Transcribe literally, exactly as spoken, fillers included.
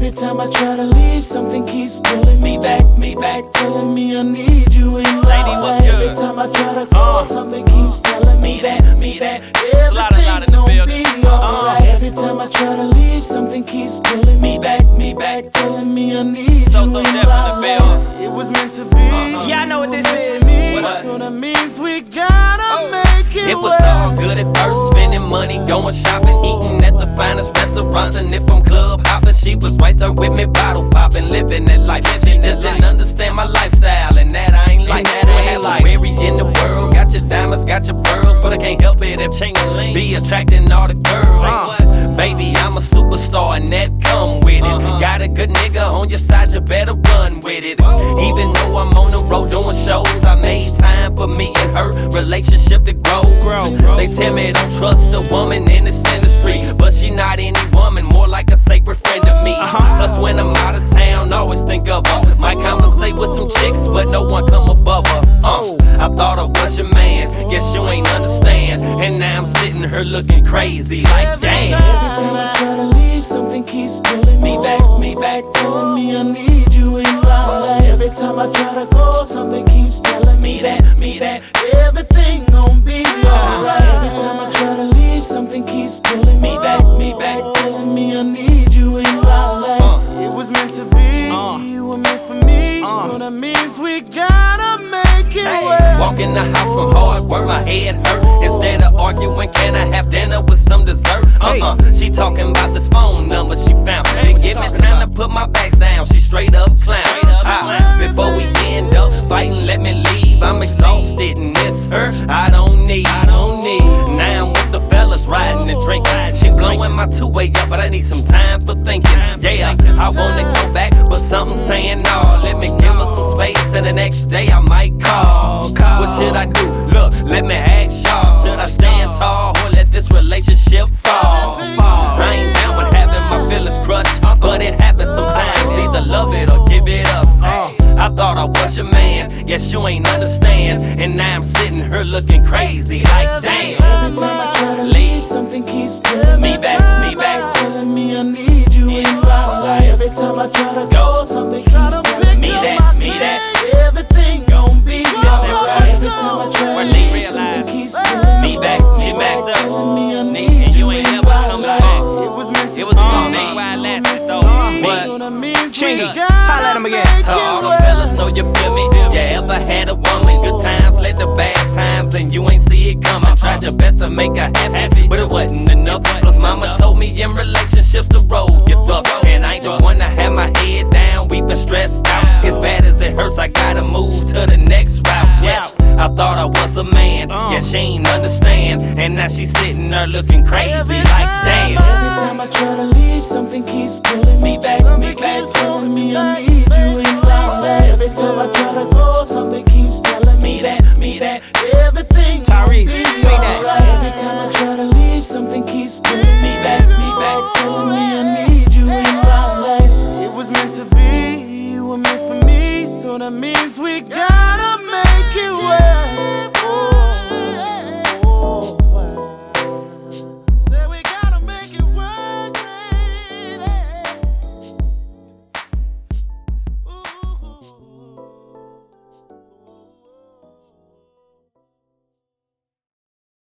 Every time I try to leave, something keeps pulling me back, me back, telling me I need you in my life. Every time I try to call, something keeps telling me that, me that everything gon' be alright. Every time I try to leave, something keeps pulling me back, me back, telling me I need so, you so in deaf my in the building. life. It was meant to be. Uh-huh. Yeah, I know what this is. What? So that means we gotta oh. make it. It was all good at first, spending money, going shopping, eating at the finest restaurants. And if I'm club hopping, she was right there with me, bottle popping, living that life. She just didn't understand my lifestyle, and that I ain't like. That I ain't like. Every in the world, got your diamonds, got your pearls, but I can't help it if Ching-a-ling be attracting all the girls. Uh, baby, I'm a superstar, and that come with it. Uh-huh. Got a good nigga on your side, you better run with it. Oh. Even though I'm on the road doing shows, I made time for me and her relationship to grow. grow, grow. They tell me don't trust a woman in this industry, but she not any woman, more like a sacred friend to me. Uh-huh. Plus when I'm out of town, always think of her. Might conversate with some chicks, but no one come above her. Uh, I thought I was your man, guess you ain't understand. And now I'm sitting here looking crazy, like damn. Every time I try to leave, something keeps pulling me back, me back, telling me I need you in my life. Every time I try to go, something keeps telling me that, me that everything gon' be alright. Every time I try to leave, something keeps pulling me back, me back, telling me I need you in my life. It was meant to be, you were meant for me, so that means we gotta make it work. Walk in the house from hard work, my head hurt. Instead of arguing, can I have dinner with some dessert? Uh-uh, she talking about this phone number she found. Didn't give me time to put my bags down, she straight up clown. Ah, before we end up fighting, let me leave. I'm exhausted and miss her, I don't need. I don't need. Now I'm with the fellas riding and drinking. She blowing my two-way up, but I need some time for thinking. Yeah, I wanna go back, but something's saying no. Let me give her some space, and the next day I might call. What should I do? Look, let me ask y'all. Should I stand tall or let this relationship fall? I ain't down with having my feelings crushed, but it happens sometimes. Either love it or give it up. I thought I was your man, guess you ain't understand. And now I'm sitting here looking crazy, like damn. Every time I try to leave, something keeps pulling me back, me back, telling me I need you in my life. Every time I try to go, something keeps telling me that, me that everything gon' be alright. Every time I try to leave, something keeps pulling me back, me back, telling me I need you in my life. It was meant to be. It was a name why I lasted though. But Chingy, holla at him again. So all the fellas know you feel me. You ever had a woman, good times led to bad times, and you ain't see it coming. Tried your best to make her happy, but it wasn't enough. Plus mama told me in relationships the road get rough, and I ain't the one to have my head down, weeping stressed out. As bad as it hurts, I gotta move to the next route. Yes, I thought I was a man, guess she ain't understand. And now she's sitting there looking crazy, like damn. Every time I try to leave, something keeps pulling me back, me back, telling me I need you in my life. Every time I try to go, something keeps telling me that, me that everything gon' be alright. Every time I try to leave, something keeps pulling